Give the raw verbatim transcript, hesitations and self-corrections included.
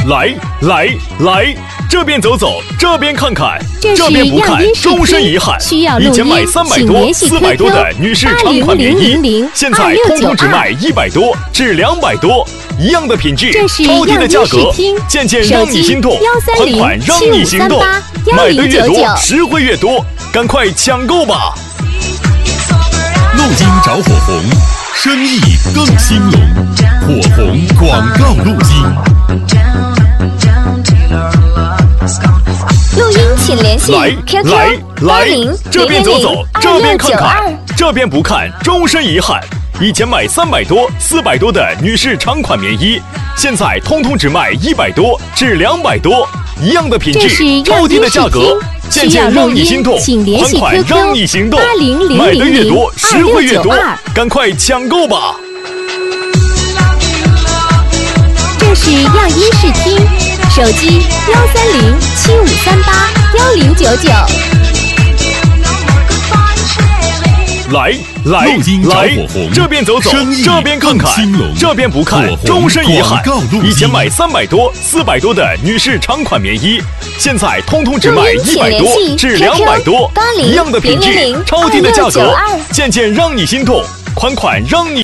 来来来，这边走走，这边看看， 这这边不看，终身遗憾。 需要录以前买音， 三百多、 请联系四百多 Q 的 Q 女士八零长款棉零零衣零， 现在通通只卖一百多至两百多，一样的品质， 这是超低的价格样音视听， 件件让你心动，款款让你心动，买的越多，实惠越多，赶快抢购吧！ 录音找火红，生意更兴隆，火红广告录音。 录音请联系来 Q Q 来来八零， 这边走走，这边看看二， 这边不看，终身遗憾。以前买三百多、四百多的女士长款棉衣，现在通通只卖一百多至两百多，一样的品质，超低的价格，件件让你心动，款款让你行动，买的越多，实惠越多，赶快抢购吧！ 这是样音视听，手机幺三零七五三八幺零九九。 来来来，这边走走，这边看看，这边不看，终身遗憾。以前买三百多、四百多的女士长款棉衣，现在通通只卖一百多至两百多，一样的品质，超低的价格，件件让你心动，款款让你。